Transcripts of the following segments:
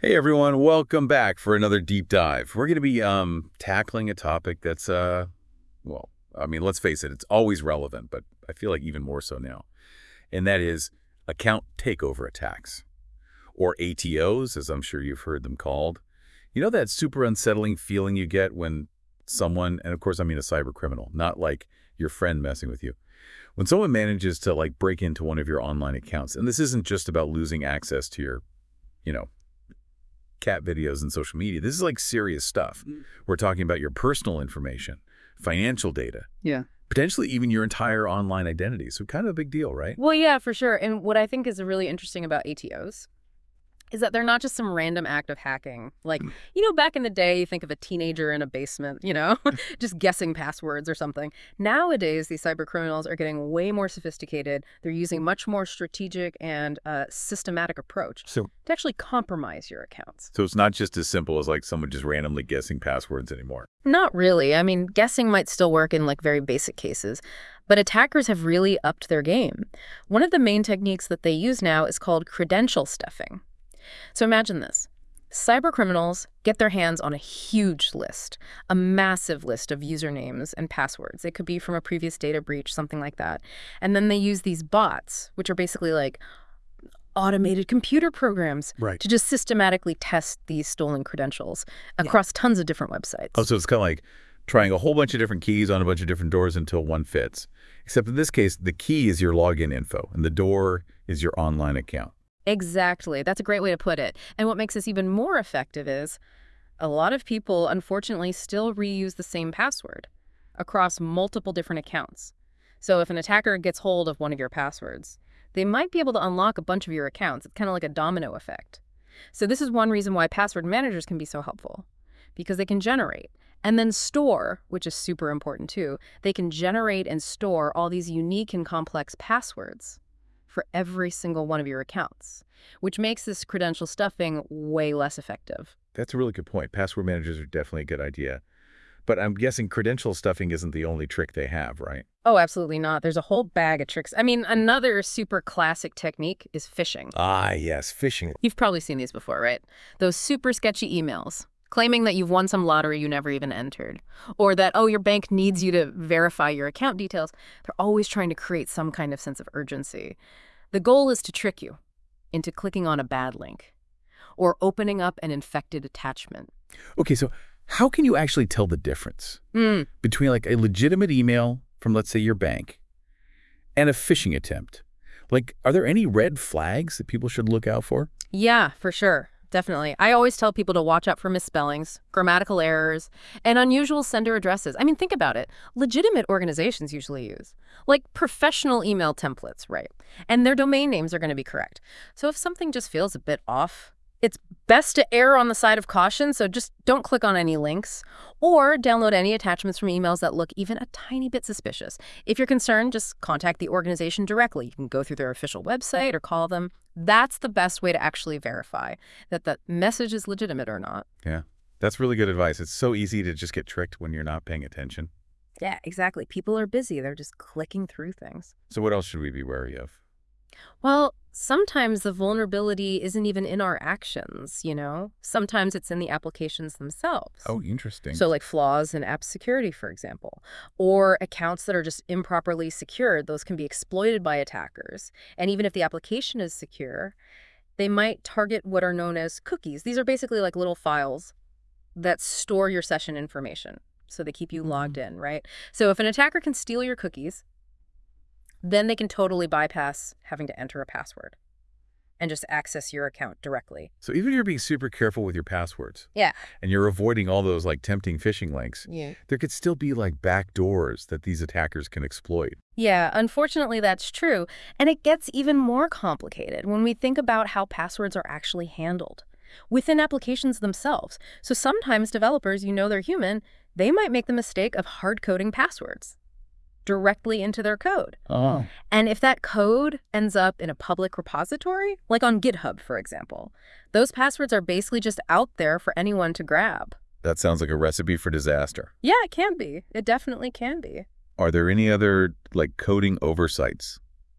Hey everyone, welcome back for another deep dive. We're going to be tackling a topic that's well, I mean, let's face it, it's always relevant, but I feel like even more so now. And that is account takeover attacks, or ATOs, as I'm sure you've heard them called. You know that super unsettling feeling you get when someone, and of course I mean a cyber criminal, not like your friend messing with you. When someone manages to break into one of your online accounts, and this isn't just about losing access to your, you know, cat videos and social media. This is like serious stuff. We're talking about your personal information, financial data, Yeah. potentially even your entire online identity. So kind of a big deal, right? Well, yeah, for sure. And what I think is really interesting about ATOs is that they're not just some random act of hacking. Like, back in the day, you think of a teenager in a basement, just guessing passwords or something. Nowadays, these cyber criminals are getting way more sophisticated. They're using much more strategic and systematic approach So to actually compromise your accounts. it's not just as simple as someone just randomly guessing passwords anymore. Not really. I mean, guessing might still work in very basic cases, but attackers have really upped their game. One of the main techniques that they use now is called credential stuffing. So imagine this. Cyber criminals get their hands on a huge list, a massive list of usernames and passwords. It could be from a previous data breach, something like that. And then they use these bots, which are basically automated computer programs to just systematically test these stolen credentials across tons of different websites. Oh, so it's kind of like trying a whole bunch of different keys on a bunch of different doors until one fits. Except in this case, the key is your login info, and the door is your online account. Exactly. That's a great way to put it. And what makes this even more effective is a lot of people, unfortunately, still reuse the same password across multiple different accounts. So if an attacker gets hold of one of your passwords, they might be able to unlock a bunch of your accounts. It's kind of like a domino effect. So this is one reason why password managers can be so helpful, because they can generate and then store, which is super important too. They can generate and store all these unique and complex passwords for every single one of your accounts, which makes this credential stuffing way less effective. That's a really good point. Password managers are definitely a good idea. But I'm guessing credential stuffing isn't the only trick they have, right? Oh, absolutely not. There's a whole bag of tricks. I mean, another super classic technique is phishing. Ah, yes, phishing. You've probably seen these before, right? Those super sketchy emails claiming that you've won some lottery you never even entered, or that, your bank needs you to verify your account details. They're always trying to create some kind of sense of urgency. The goal is to trick you into clicking on a bad link or opening up an infected attachment. Okay, so how can you actually tell the difference between a legitimate email from, let's say, your bank and a phishing attempt? Are there any red flags that people should look out for? Yeah, for sure. Definitely. I always tell people to watch out for misspellings, grammatical errors, and unusual sender addresses. I mean, think about it. Legitimate organizations usually use, professional email templates, right? And their domain names are going to be correct. So if something just feels a bit off, it's best to err on the side of caution, so just don't click on any links or download any attachments from emails that look even a tiny bit suspicious. If you're concerned, just contact the organization directly. You can go through their official website or call them. That's the best way to actually verify that the message is legitimate or not. Yeah, that's really good advice. It's so easy to just get tricked when you're not paying attention. Yeah, exactly. People are busy. They're just clicking through things. So what else should we be wary of? Well, sometimes the vulnerability isn't even in our actions, Sometimes it's in the applications themselves. Oh, interesting. So flaws in app security, for example, or accounts that are just improperly secured. Those can be exploited by attackers. And even if the application is secure, they might target what are known as cookies. These are basically little files that store your session information. So they keep you logged in, right? So if an attacker can steal your cookies, then they can totally bypass having to enter a password and just access your account directly. So even if you're being super careful with your passwords, Yeah. and you're avoiding all those tempting phishing links, Yeah. there could still be back doors that these attackers can exploit. Yeah, unfortunately, that's true. And it gets even more complicated when we think about how passwords are actually handled within applications themselves. So sometimes developers, they're human, they might make the mistake of hard-coding passwords directly into their code. Oh. And if that code ends up in a public repository, like on GitHub, for example, those passwords are basically just out there for anyone to grab. That sounds like a recipe for disaster. Yeah, it can be. It definitely can be. Are there any other coding oversights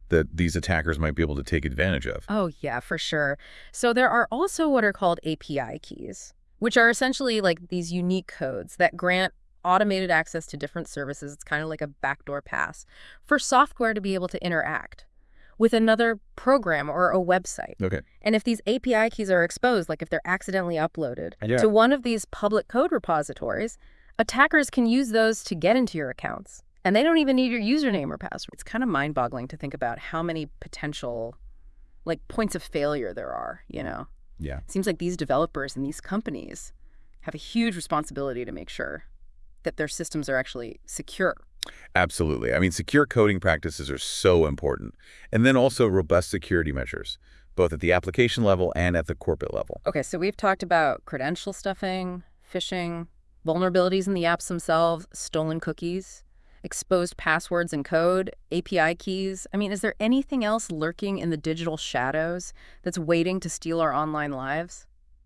that these attackers might be able to take advantage of? Oh, yeah, for sure. So there are also what are called API keys, which are essentially like these unique codes that grant automated access to different services. It's kind of like a backdoor pass for software to be able to interact with another program or a website. Okay. And if these API keys are exposed, like if they're accidentally uploaded Yeah. to one of these public code repositories, attackers can use those to get into your accounts. And they don't even need your username or password. It's kind of mind-boggling to think about how many potential like points of failure there are, you know? Yeah. It seems like these developers and these companies have a huge responsibility to make sure that their systems are actually secure. Absolutely. I mean, secure coding practices are so important. And then also robust security measures, both at the application level and at the corporate level. Okay, so we've talked about credential stuffing, phishing, vulnerabilities in the apps themselves, stolen cookies, exposed passwords and code, API keys. I mean, is there anything else lurking in the digital shadows that's waiting to steal our online lives?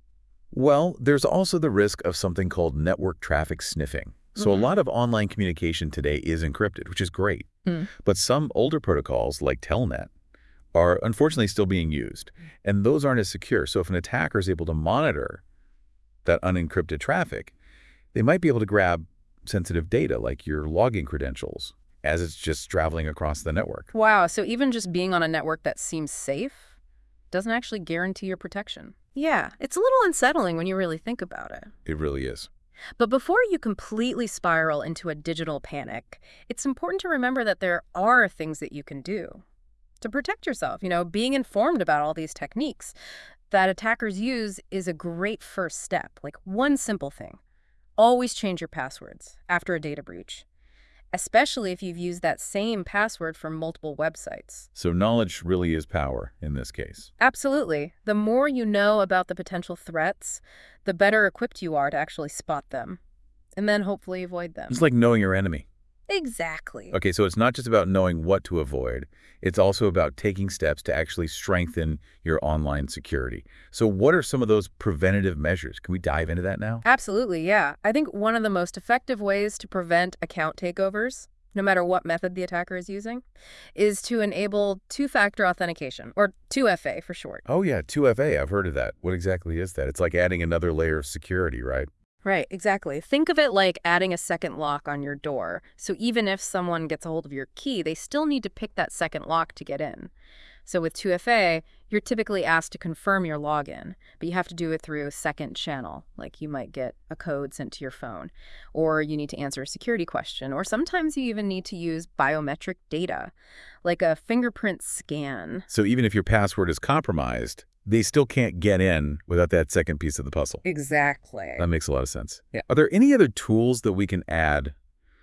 Well, there's also the risk of something called network traffic sniffing. So a lot of online communication today is encrypted, which is great. Mm. But some older protocols, like Telnet, are unfortunately still being used. And those aren't as secure. So if an attacker is able to monitor that unencrypted traffic, they might be able to grab sensitive data like your login credentials as it's just traveling across the network. Wow, so even just being on a network that seems safe doesn't actually guarantee your protection. Yeah, it's a little unsettling when you really think about it. It really is. But before you completely spiral into a digital panic, it's important to remember that there are things that you can do to protect yourself. You know, being informed about all these techniques that attackers use is a great first step. Like one simple thing, always change your passwords after a data breach, especially if you've used that same password for multiple websites. So knowledge really is power in this case. Absolutely. The more you know about the potential threats, the better equipped you are to actually spot them and then hopefully avoid them. It's like knowing your enemy. Exactly. Okay, so it's not just about knowing what to avoid. It's also about taking steps to actually strengthen your online security. So what are some of those preventative measures? Can we dive into that now? Absolutely, yeah. I think one of the most effective ways to prevent account takeovers, no matter what method the attacker is using, is to enable two-factor authentication, or 2FA for short. Oh yeah, 2FA, I've heard of that. What exactly is that? It's like adding another layer of security, right? Right, exactly. Think of it like adding a second lock on your door. So even if someone gets a hold of your key, they still need to pick that second lock to get in. So with 2FA, you're typically asked to confirm your login, but you have to do it through a second channel. Like you might get a code sent to your phone, or you need to answer a security question, or sometimes you even need to use biometric data, like a fingerprint scan. So even if your password is compromised, they still can't get in without that second piece of the puzzle. Exactly. That makes a lot of sense. Yeah. Are there any other tools that we can add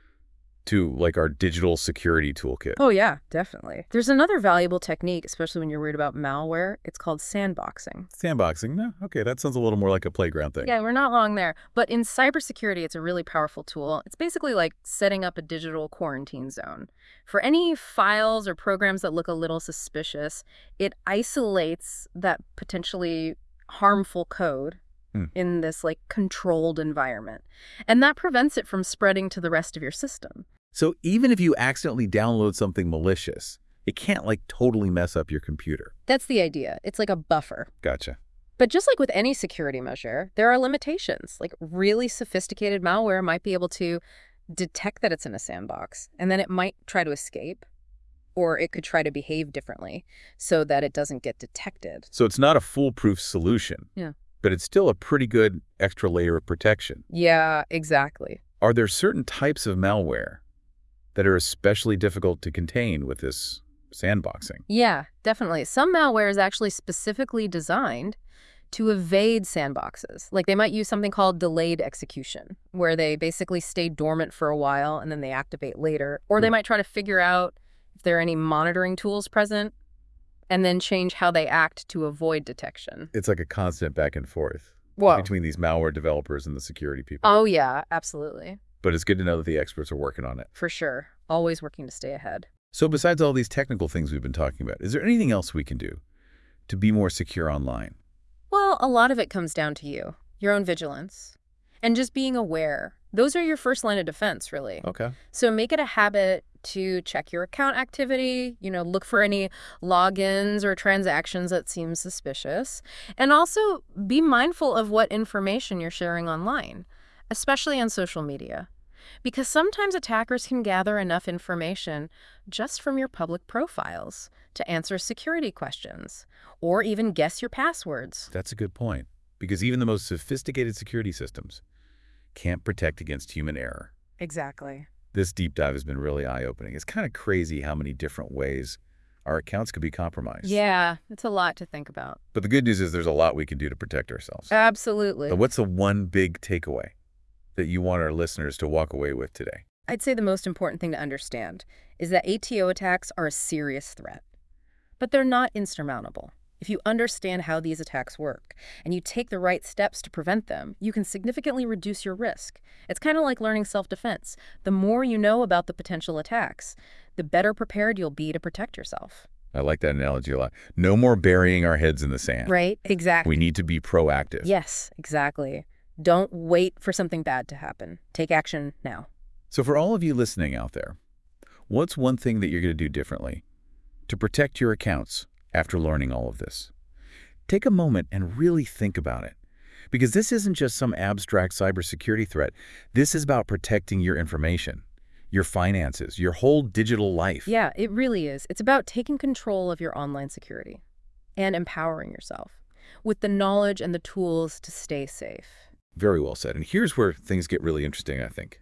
to like our digital security toolkit? Oh, yeah, definitely. There's another valuable technique, especially when you're worried about malware. It's called sandboxing. Sandboxing? No? Okay, that sounds a little more like a playground thing. Yeah, we're not long there. But in cybersecurity, it's a really powerful tool. It's basically like setting up a digital quarantine zone. For any files or programs that look a little suspicious, it isolates that potentially harmful code in this like controlled environment. And that prevents it from spreading to the rest of your system. So even if you accidentally download something malicious, it can't like totally mess up your computer. That's the idea. It's like a buffer. Gotcha. But just like with any security measure, there are limitations. Like really sophisticated malware might be able to detect that it's in a sandbox, and then it might try to escape, or it could try to behave differently so that it doesn't get detected. So it's not a foolproof solution. Yeah. But it's still a pretty good extra layer of protection. Yeah, exactly. Are there certain types of malware that are especially difficult to contain with this sandboxing? Yeah, definitely. Some malware is actually specifically designed to evade sandboxes. Like they might use something called delayed execution, where they basically stay dormant for a while and then they activate later. Or they might try to figure out if there are any monitoring tools present and then change how they act to avoid detection. It's like a constant back and forth Whoa. between these malware developers and the security people. Oh, yeah, absolutely. But it's good to know that the experts are working on it. For sure. Always working to stay ahead. So besides all these technical things we've been talking about, is there anything else we can do to be more secure online? Well, a lot of it comes down to you, your own vigilance, and just being aware. Those are your first line of defense, really. Okay. So make it a habit to check your account activity, look for any logins or transactions that seem suspicious, and also be mindful of what information you're sharing online, especially on social media. Because sometimes attackers can gather enough information just from your public profiles to answer security questions or even guess your passwords. That's a good point, because even the most sophisticated security systems can't protect against human error. Exactly. This deep dive has been really eye-opening. It's kind of crazy how many different ways our accounts could be compromised. Yeah, it's a lot to think about. But the good news is there's a lot we can do to protect ourselves. Absolutely. But what's the one big takeaway that you want our listeners to walk away with today? I'd say the most important thing to understand is that ATO attacks are a serious threat, but they're not insurmountable. If you understand how these attacks work and you take the right steps to prevent them, you can significantly reduce your risk. It's kind of like learning self-defense. The more you know about the potential attacks, the better prepared you'll be to protect yourself. I like that analogy a lot. No more burying our heads in the sand. Right? Exactly. We need to be proactive. Yes, exactly. Don't wait for something bad to happen. Take action now. So for all of you listening out there, what's one thing that you're going to do differently to protect your accounts after learning all of this? Take a moment and really think about it. Because this isn't just some abstract cybersecurity threat. This is about protecting your information, your finances, your whole digital life. Yeah, it really is. It's about taking control of your online security and empowering yourself with the knowledge and the tools to stay safe. Very well said. And here's where things get really interesting, I think.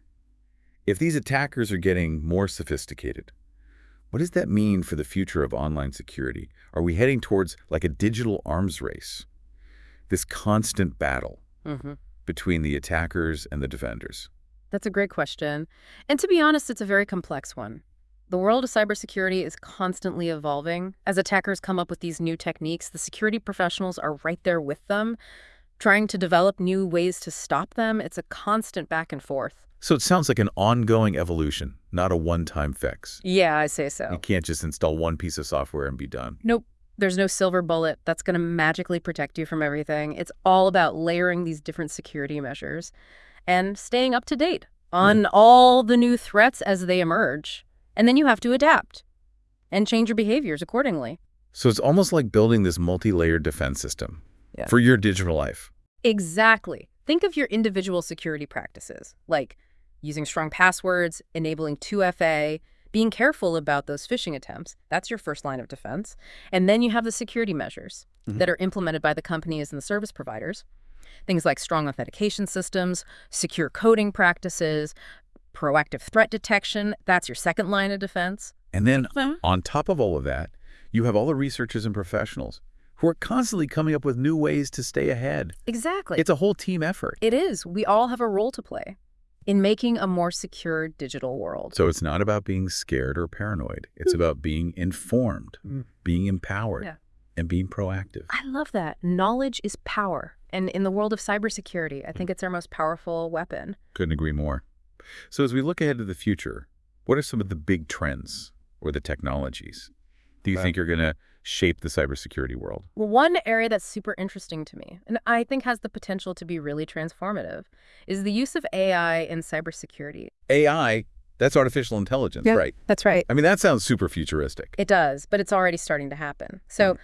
If these attackers are getting more sophisticated, what does that mean for the future of online security? Are we heading towards like a digital arms race? This constant battle between the attackers and the defenders? That's a great question. And to be honest, it's a very complex one. The world of cybersecurity is constantly evolving. As attackers come up with these new techniques, the security professionals are right there with them, trying to develop new ways to stop them. It's a constant back and forth. So it sounds like an ongoing evolution, not a one-time fix. Yeah, I say so. You can't just install one piece of software and be done. Nope. There's no silver bullet that's going to magically protect you from everything. It's all about layering these different security measures and staying up to date on all the new threats as they emerge. And then you have to adapt and change your behaviors accordingly. So it's almost like building this multi-layered defense system for your digital life. Exactly. Think of your individual security practices, like using strong passwords, enabling 2FA, being careful about those phishing attempts. That's your first line of defense. And then you have the security measures that are implemented by the companies and the service providers. Things like strong authentication systems, secure coding practices, proactive threat detection. That's your second line of defense. And then on top of all of that, you have all the researchers and professionals who are constantly coming up with new ways to stay ahead. Exactly. It's a whole team effort. It is. We all have a role to play in making a more secure digital world. So it's not about being scared or paranoid. It's about being informed, being empowered, and being proactive. I love that. Knowledge is power. And in the world of cybersecurity, I think it's our most powerful weapon. Couldn't agree more. So as we look ahead to the future, what are some of the big trends or the technologies do you think are going to shape the cybersecurity world? Well, one area that's super interesting to me, and I think has the potential to be really transformative, is the use of AI in cybersecurity. AI, that's artificial intelligence, right? That's right. I mean, that sounds super futuristic. It does, but it's already starting to happen. So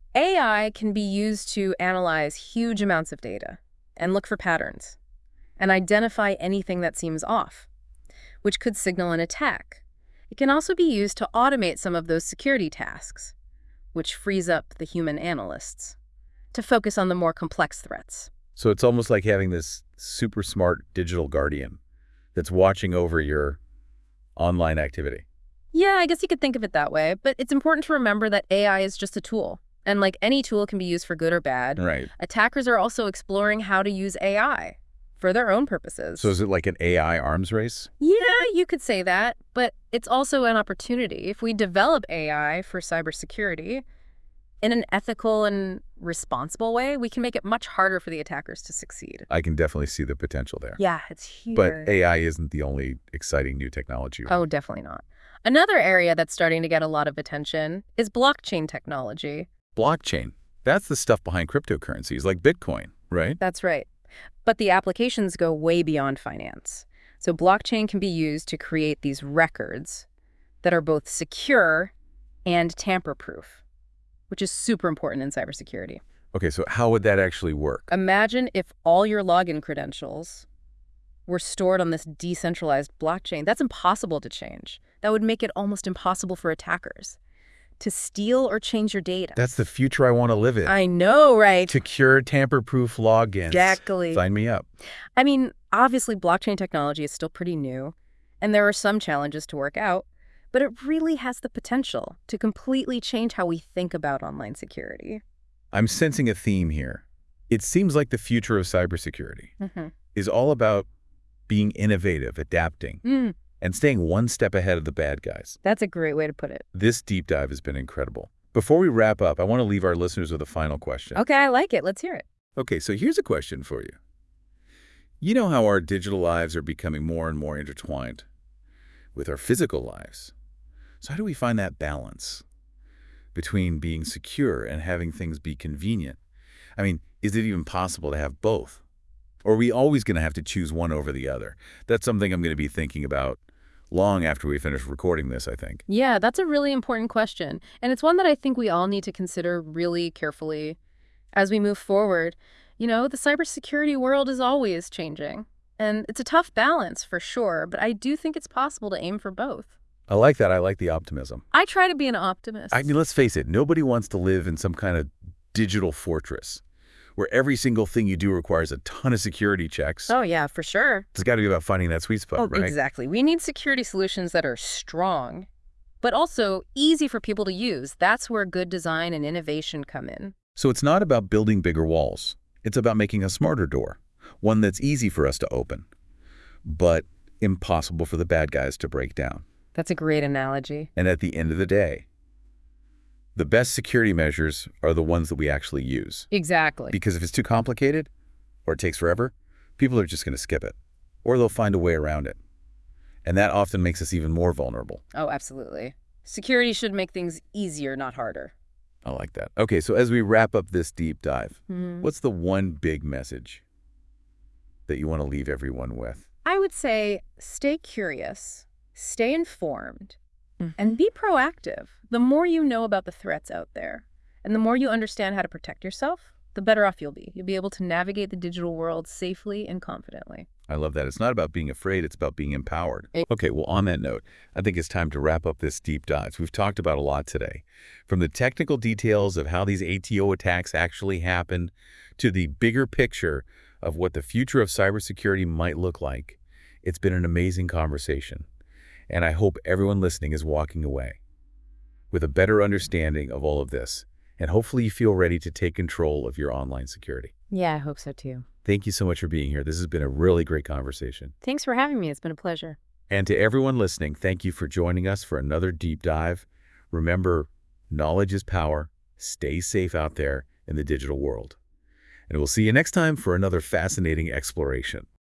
AI can be used to analyze huge amounts of data and look for patterns and identify anything that seems off, which could signal an attack. It can also be used to automate some of those security tasks, which frees up the human analysts to focus on the more complex threats. So it's almost like having this super smart digital guardian that's watching over your online activity. Yeah, I guess you could think of it that way, but it's important to remember that AI is just a tool. And like any tool can be used for good or bad. Right. Attackers are also exploring how to use AI for their own purposes. So is it like an AI arms race? Yeah, you could say that, but it's also an opportunity. If we develop AI for cybersecurity in an ethical and responsible way, we can make it much harder for the attackers to succeed. I can definitely see the potential there. Yeah, it's huge. But AI isn't the only exciting new technology. Oh, definitely not. Another area that's starting to get a lot of attention is blockchain technology. Blockchain. That's the stuff behind cryptocurrencies like Bitcoin, right? That's right. But the applications go way beyond finance. So blockchain can be used to create these records that are both secure and tamper-proof, which is super important in cybersecurity. Okay, so how would that actually work? Imagine if all your login credentials were stored on this decentralized blockchain. That's impossible to change. That would make it almost impossible for attackers to steal or change your data. That's the future I want to live in. I know, right? Secure, tamper-proof logins. Exactly. Sign me up. I mean, obviously, blockchain technology is still pretty new, and there are some challenges to work out, but it really has the potential to completely change how we think about online security. I'm sensing a theme here. It seems like the future of cybersecurity Mm-hmm. is all about being innovative, adapting, and staying one step ahead of the bad guys. That's a great way to put it. This deep dive has been incredible. Before we wrap up, I want to leave our listeners with a final question. Okay, I like it. Let's hear it. Okay, so here's a question for you. You know how our digital lives are becoming more and more intertwined with our physical lives. So how do we find that balance between being secure and having things be convenient? I mean, is it even possible to have both? Or are we always going to have to choose one over the other? That's something I'm going to be thinking about long after we finish recording this, I think. Yeah, that's a really important question. And it's one that I think we all need to consider really carefully as we move forward. You know, the cybersecurity world is always changing. And it's a tough balance for sure, but I do think it's possible to aim for both. I like that. I like the optimism. I try to be an optimist. I mean, let's face it. Nobody wants to live in some kind of digital fortress where every single thing you do requires a ton of security checks. Oh, yeah, for sure. It's got to be about finding that sweet spot, right? Exactly. We need security solutions that are strong, but also easy for people to use. That's where good design and innovation come in. So it's not about building bigger walls. It's about making a smarter door, one that's easy for us to open, but impossible for the bad guys to break down. That's a great analogy. And at the end of the day, the best security measures are the ones that we actually use. Exactly. Because if it's too complicated or it takes forever, people are just going to skip it, or they'll find a way around it. And that often makes us even more vulnerable. Oh, absolutely. Security should make things easier, not harder. I like that. Okay, so as we wrap up this deep dive, what's the one big message that you want to leave everyone with? I would say stay curious, stay informed, and be proactive. The more you know about the threats out there, and the more you understand how to protect yourself, the better off you'll be. You'll be able to navigate the digital world safely and confidently. I love that. It's not about being afraid, it's about being empowered. Okay, well, on that note, I think it's time to wrap up this deep dive. We've talked about a lot today, from the technical details of how these ATO attacks actually happen to the bigger picture of what the future of cybersecurity might look like. It's been an amazing conversation, and I hope everyone listening is walking away with a better understanding of all of this, and hopefully you feel ready to take control of your online security. Yeah, I hope so too. Thank you so much for being here. This has been a really great conversation. Thanks for having me. It's been a pleasure. And to everyone listening, thank you for joining us for another deep dive. Remember, knowledge is power. Stay safe out there in the digital world. And we'll see you next time for another fascinating exploration.